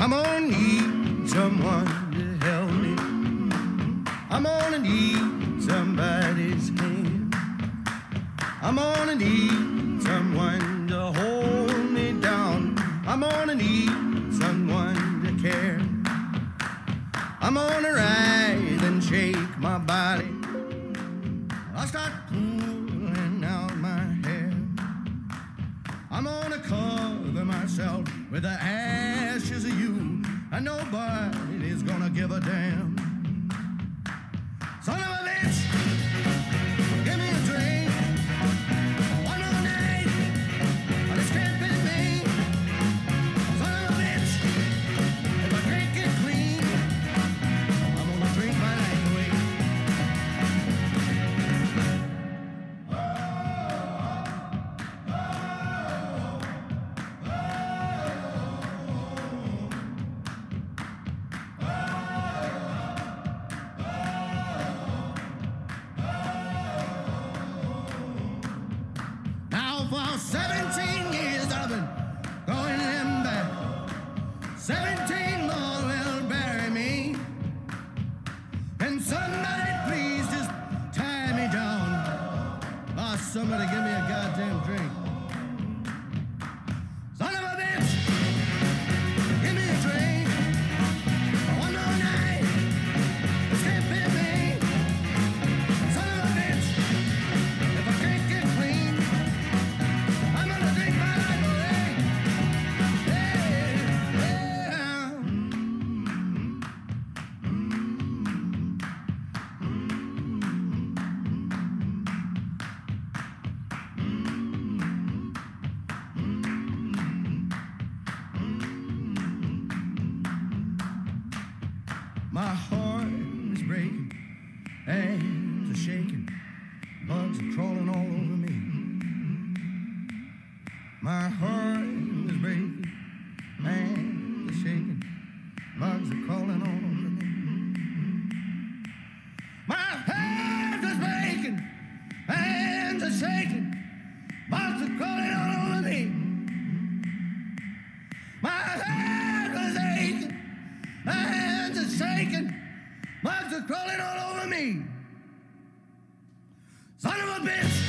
I'm gonna need someone to help me. I'm gonna need somebody's hand. I'm gonna need someone to hold me down. I'm gonna need someone to care. I'm gonna rise and shake my body. I'll start pulling out my hair. I'm gonna cover myself with the ashes of you, and nobody's gonna give a damn. Son of a bitch, give me a drink. One more night, I'll escape with me. Son of a bitch, if I drink it clean, I'm gonna drink my life away. Now for 17 years I've been going in back. 17 more will bury me. Can somebody please just tie me down? Oh, somebody give me a goddamn drink. Son of a bitch, give me a drink. One more night, escape with me. Son of a bitch, if I can't get clean, I'm gonna drink my life away. My heart is breaking, hands are shaking, bugs are crawling all over me. My heart is breaking, hands are shaking, bugs are crawling all over me. My hands are breaking, hands are shaking, bugs are crawling all over me. My hands are aching, my hands are shaking, bugs are crawling all over me. Son of a bitch!